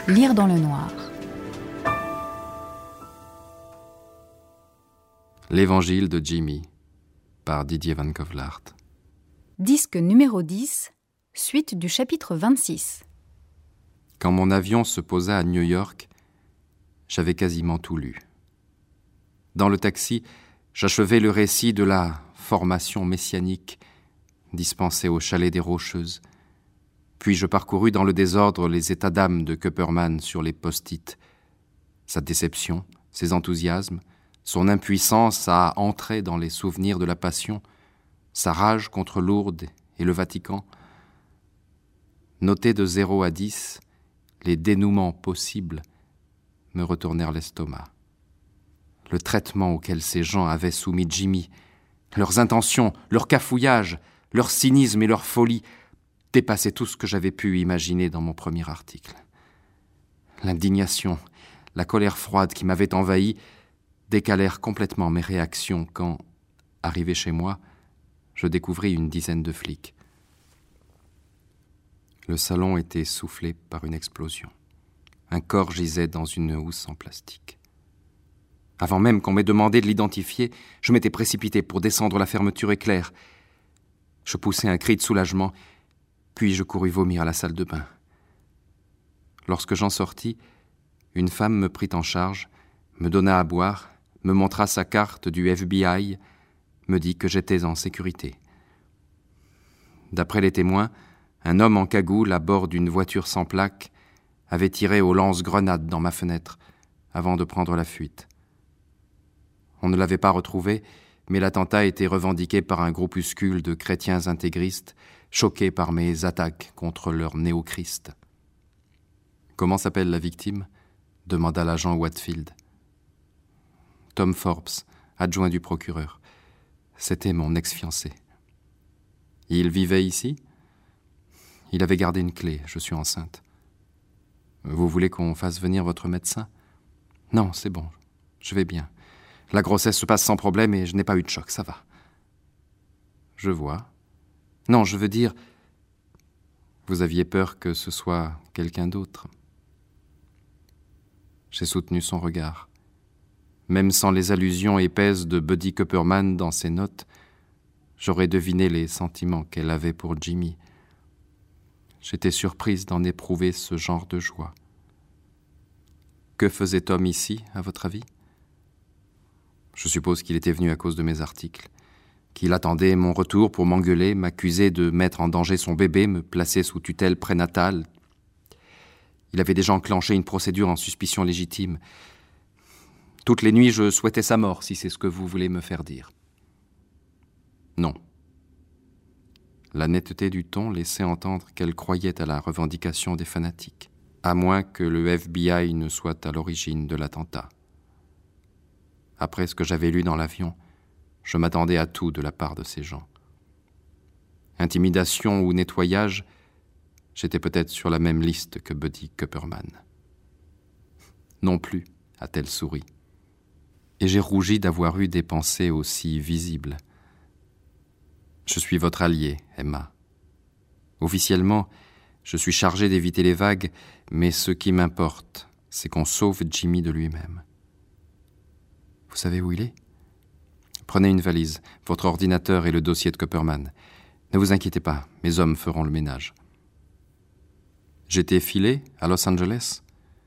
Lire dans le noir. L'Évangile de Jimmy, par Didier Van Kovelaert. Disque numéro 10, suite du chapitre 26. Quand mon avion se posa à New York, j'avais quasiment tout lu. Dans le taxi, j'achevais le récit de la formation messianique dispensée au chalet des Rocheuses. Puis je parcourus dans le désordre les états d'âme de Copperman sur les post-it. Sa déception, ses enthousiasmes, son impuissance à entrer dans les souvenirs de la Passion, sa rage contre Lourdes et le Vatican. Notés de 0 à 10, les dénouements possibles me retournèrent l'estomac. Le traitement auquel ces gens avaient soumis Jimmy, leurs intentions, leur cafouillage, leur cynisme et leur folie dépassaient tout ce que j'avais pu imaginer dans mon premier article. L'indignation, la colère froide qui m'avait envahi décalèrent complètement mes réactions quand, arrivé chez moi, je découvris une dizaine de flics. Le salon était soufflé par une explosion. Un corps gisait dans une housse en plastique. Avant même qu'on m'ait demandé de l'identifier, je m'étais précipité pour descendre la fermeture éclair. Je poussai un cri de soulagement, puis je courus vomir à la salle de bain. Lorsque j'en sortis, une femme me prit en charge, me donna à boire, me montra sa carte du FBI, me dit que j'étais en sécurité. D'après les témoins, un homme en cagoule à bord d'une voiture sans plaque avait tiré au lance-grenade dans ma fenêtre avant de prendre la fuite. On ne l'avait pas retrouvé, mais l'attentat était revendiqué par un groupuscule de chrétiens intégristes choqués par mes attaques contre leur néo-Christ. « Comment s'appelle la victime ?» demanda l'agent Watfield. « Tom Forbes, adjoint du procureur. C'était mon ex-fiancé. »« Il vivait ici ?»« Il avait gardé une clé, je suis enceinte. »« Vous voulez qu'on fasse venir votre médecin ?»« Non, c'est bon, je vais bien. La grossesse se passe sans problème et je n'ai pas eu de choc, ça va. »« Je vois. Non, je veux dire, vous aviez peur que ce soit quelqu'un d'autre. » J'ai soutenu son regard. Même sans les allusions épaisses de Buddy Copperman dans ses notes, j'aurais deviné les sentiments qu'elle avait pour Jimmy. J'étais surprise d'en éprouver ce genre de joie. Que faisait Tom ici, à votre avis ? Je suppose qu'il était venu à cause de mes articles, qu'il attendait mon retour pour m'engueuler, m'accuser de mettre en danger son bébé, me placer sous tutelle prénatale. Il avait déjà enclenché une procédure en suspicion légitime. Toutes les nuits, je souhaitais sa mort, si c'est ce que vous voulez me faire dire. Non. La netteté du ton laissait entendre qu'elle croyait à la revendication des fanatiques, à moins que le FBI ne soit à l'origine de l'attentat. Après ce que j'avais lu dans l'avion, je m'attendais à tout de la part de ces gens. Intimidation ou nettoyage, j'étais peut-être sur la même liste que Buddy Copperman. Non plus, a-t-elle souri. Et j'ai rougi d'avoir eu des pensées aussi visibles. Je suis votre allié, Emma. Officiellement, je suis chargé d'éviter les vagues, mais ce qui m'importe, c'est qu'on sauve Jimmy de lui-même. Vous savez où il est ? Prenez une valise, votre ordinateur et le dossier de Copperman. Ne vous inquiétez pas, mes hommes feront le ménage. J'étais filé à Los Angeles ?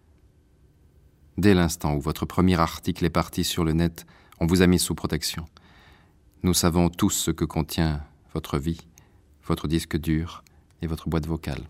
Dès l'instant où votre premier article est parti sur le net, on vous a mis sous protection. Nous savons tous ce que contient votre vie, votre disque dur et votre boîte vocale.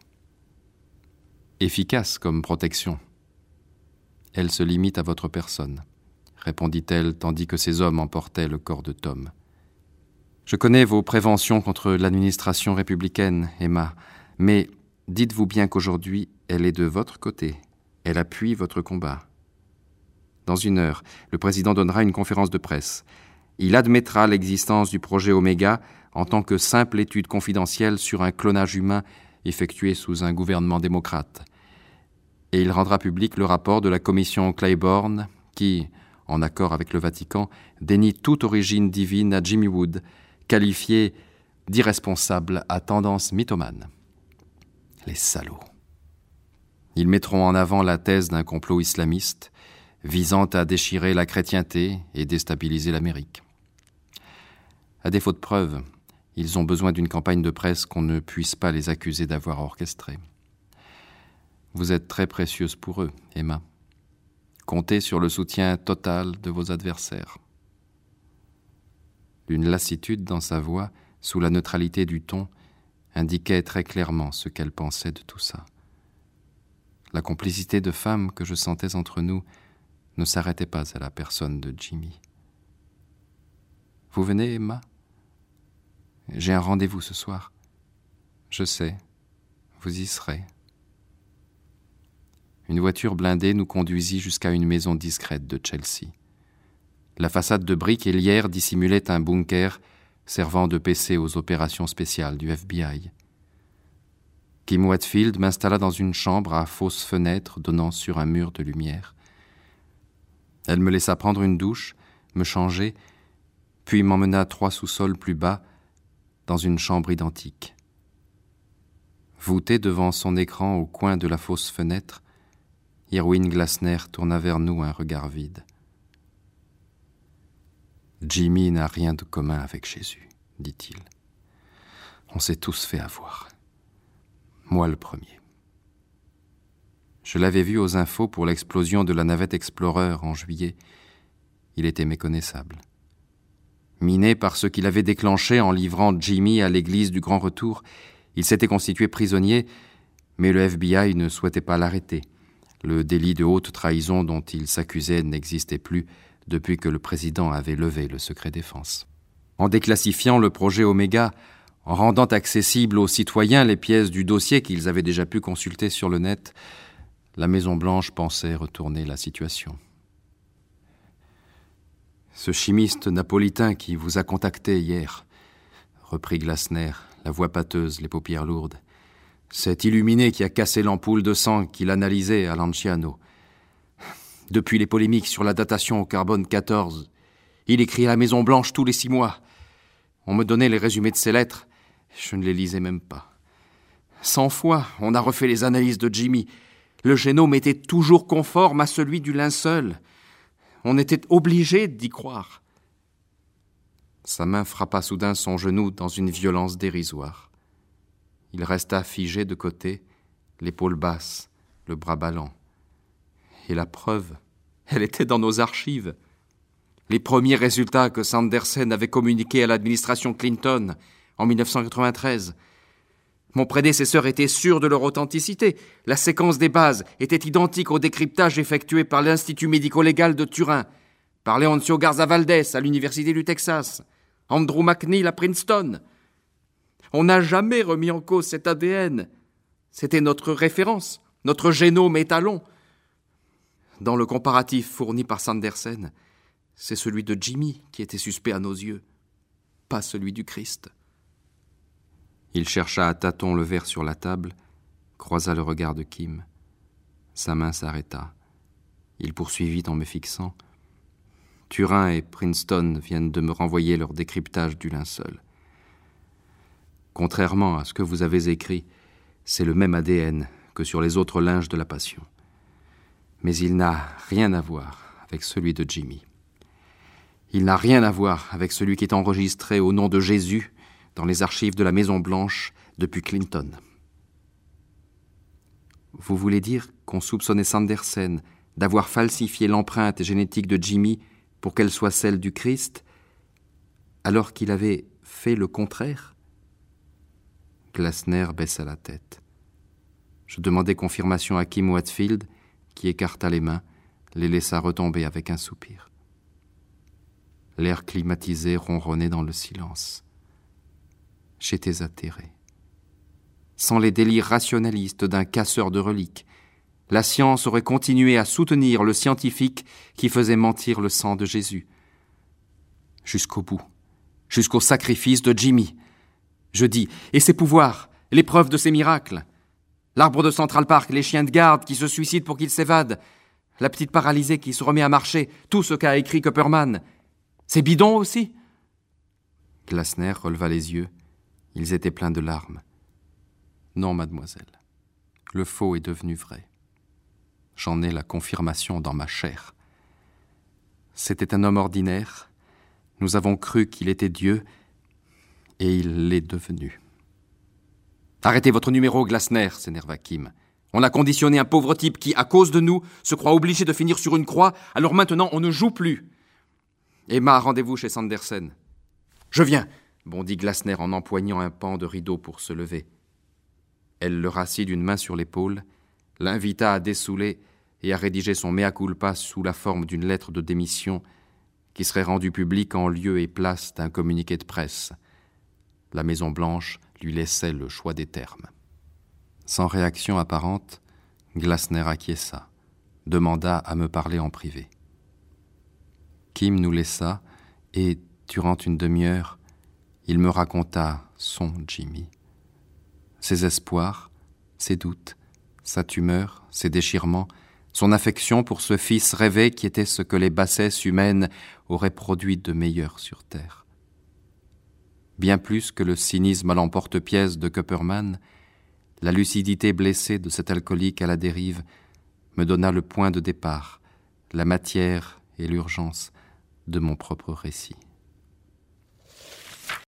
Efficace comme protection. Elle se limite à votre personne, répondit-elle tandis que ses hommes emportaient le corps de Tom. Je connais vos préventions contre l'administration républicaine, Emma, mais dites-vous bien qu'aujourd'hui, elle est de votre côté. Elle appuie votre combat. Dans 1 heure, le président donnera une conférence de presse. Il admettra l'existence du projet Oméga en tant que simple étude confidentielle sur un clonage humain effectué sous un gouvernement démocrate. Et il rendra public le rapport de la commission Claiborne qui, en accord avec le Vatican, dénie toute origine divine à Jimmy Wood, qualifié d'irresponsable à tendance mythomane. Les salauds. Ils mettront en avant la thèse d'un complot islamiste visant à déchirer la chrétienté et déstabiliser l'Amérique. À défaut de preuves, ils ont besoin d'une campagne de presse qu'on ne puisse pas les accuser d'avoir orchestrée. Vous êtes très précieuse pour eux, Emma. Comptez sur le soutien total de vos adversaires. Une lassitude dans sa voix, sous la neutralité du ton, indiquait très clairement ce qu'elle pensait de tout ça. La complicité de femme que je sentais entre nous ne s'arrêtait pas à la personne de Jimmy. « Vous venez, Emma ? J'ai un rendez-vous ce soir. Je sais, vous y serez. » Une voiture blindée nous conduisit jusqu'à une maison discrète de Chelsea. La façade de briques et lierre dissimulait un bunker servant de PC aux opérations spéciales du FBI. Kim Whatfield m'installa dans une chambre à fausses fenêtres donnant sur un mur de lumière. Elle me laissa prendre une douche, me changer, puis m'emmena 3 sous-sols plus bas, dans une chambre identique. Voûtée devant son écran au coin de la fausse fenêtre, Irwin Glasner tourna vers nous un regard vide. « Jimmy n'a rien de commun avec Jésus, dit-il. On s'est tous fait avoir. Moi le premier. » Je l'avais vu aux infos pour l'explosion de la navette Explorer en juillet. Il était méconnaissable. Miné par ce qu'il avait déclenché en livrant Jimmy à l'église du Grand Retour, il s'était constitué prisonnier, mais le FBI ne souhaitait pas l'arrêter. Le délit de haute trahison dont il s'accusait n'existait plus depuis que le président avait levé le secret défense. En déclassifiant le projet Oméga, en rendant accessibles aux citoyens les pièces du dossier qu'ils avaient déjà pu consulter sur le net, la Maison-Blanche pensait retourner la situation. « Ce chimiste napolitain qui vous a contacté hier, reprit Glasner, la voix pâteuse, les paupières lourdes, cet illuminé qui a cassé l'ampoule de sang qu'il analysait à Lanciano. Depuis les polémiques sur la datation au carbone 14, il écrit à la Maison-Blanche tous les 6 mois. On me donnait les résumés de ses lettres, je ne les lisais même pas. 100 fois, on a refait les analyses de Jimmy. Le génome était toujours conforme à celui du linceul. On était obligé d'y croire. » Sa main frappa soudain son genou dans une violence dérisoire. Il resta figé de côté, l'épaule basse, le bras ballant. Et la preuve, elle était dans nos archives. Les premiers résultats que Sanderson avait communiqués à l'administration Clinton en 1993. Mon prédécesseur était sûr de leur authenticité. La séquence des bases était identique au décryptage effectué par l'Institut médico-légal de Turin, par Leoncio Garza Valdés à l'Université du Texas, Andrew McNeil à Princeton. On n'a jamais remis en cause cet ADN. C'était notre référence, notre génome étalon. Dans le comparatif fourni par Sanderson, c'est celui de Jimmy qui était suspect à nos yeux, pas celui du Christ. Il chercha à tâtons le verre sur la table, croisa le regard de Kim. Sa main s'arrêta. Il poursuivit en me fixant. « Turin et Princeton viennent de me renvoyer leur décryptage du linceul. Contrairement à ce que vous avez écrit, c'est le même ADN que sur les autres linges de la Passion. Mais il n'a rien à voir avec celui de Jimmy. Il n'a rien à voir avec celui qui est enregistré au nom de Jésus dans les archives de la Maison-Blanche depuis Clinton. » Vous voulez dire qu'on soupçonnait Sanderson d'avoir falsifié l'empreinte génétique de Jimmy pour qu'elle soit celle du Christ, alors qu'il avait fait le contraire ? Glasner baissa la tête. Je demandai confirmation à Kim Whatfield, qui écarta les mains, les laissa retomber avec un soupir. L'air climatisé ronronnait dans le silence. J'étais atterré. Sans les délires rationalistes d'un casseur de reliques, la science aurait continué à soutenir le scientifique qui faisait mentir le sang de Jésus. Jusqu'au bout, jusqu'au sacrifice de Jimmy. Je dis, et ses pouvoirs, l'épreuve de ses miracles. L'arbre de Central Park, les chiens de garde qui se suicident pour qu'ils s'évadent, la petite paralysée qui se remet à marcher, tout ce qu'a écrit Copperman. C'est bidon aussi ? Glasner releva les yeux. Ils étaient pleins de larmes. Non, mademoiselle, le faux est devenu vrai. j'en ai la confirmation dans ma chair. C'était un homme ordinaire. Nous avons cru qu'il était Dieu, et il l'est devenu. « Arrêtez votre numéro, Glasner !» s'énerva Kim. « On a conditionné un pauvre type qui, à cause de nous, se croit obligé de finir sur une croix, alors maintenant on ne joue plus. Emma, rendez-vous chez Sanderson. »« Je viens !» bondit Glasner en empoignant un pan de rideau pour se lever. Elle le rassit d'une main sur l'épaule, l'invita à dessouler et à rédiger son mea culpa sous la forme d'une lettre de démission qui serait rendue publique en lieu et place d'un communiqué de presse. La Maison-Blanche lui laissait le choix des termes. Sans réaction apparente, Glasner acquiesça, demanda à me parler en privé. Kim nous laissa et, durant une demi-heure, il me raconta son Jimmy. Ses espoirs, ses doutes, sa tumeur, ses déchirements, son affection pour ce fils rêvé qui était ce que les bassesses humaines auraient produit de meilleur sur terre. Bien plus que le cynisme à l'emporte-pièce de Copperman, la lucidité blessée de cet alcoolique à la dérive me donna le point de départ, la matière et l'urgence de mon propre récit.